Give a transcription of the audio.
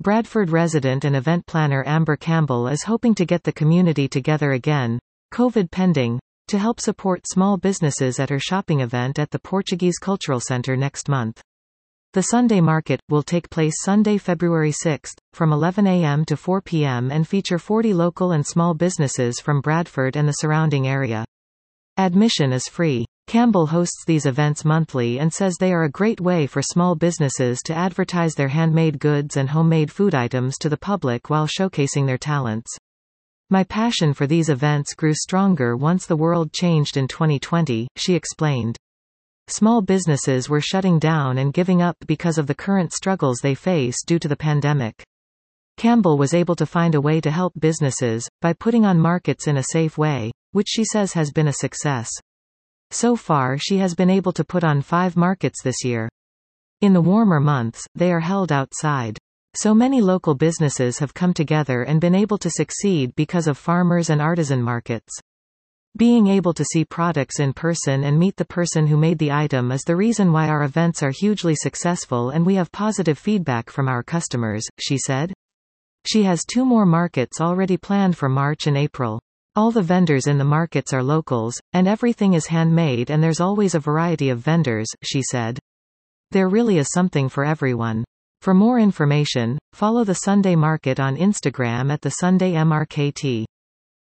Bradford resident and event planner Amber Campbell is hoping to get the community together again, COVID pending, to help support small businesses at her shopping event at the Portuguese Cultural Centre next month. The Sunday Market will take place Sunday, February 6, from 11 a.m. to 4 p.m. and feature 40 local and small businesses from Bradford and the surrounding area. Admission is free. Campbell hosts these events monthly and says they are a great way for small businesses to advertise their handmade goods and homemade food items to the public while showcasing their talents. My passion for these events grew stronger once the world changed in 2020, she explained. Small businesses were shutting down and giving up because of the current struggles they face due to the pandemic. Campbell was able to find a way to help businesses, by putting on markets in a safe way, which she says has been a success. So far she has been able to put on 5 markets this year. In the warmer months, they are held outside. So many local businesses have come together and been able to succeed because of farmers and artisan markets. Being able to see products in person and meet the person who made the item is the reason why our events are hugely successful and we have positive feedback from our customers, she said. She has 2 more markets already planned for March and April. All the vendors in the markets are locals, and everything is handmade and there's always a variety of vendors, she said. There really is something for everyone. For more information, follow the Sunday Market on Instagram at the Sunday MRKT.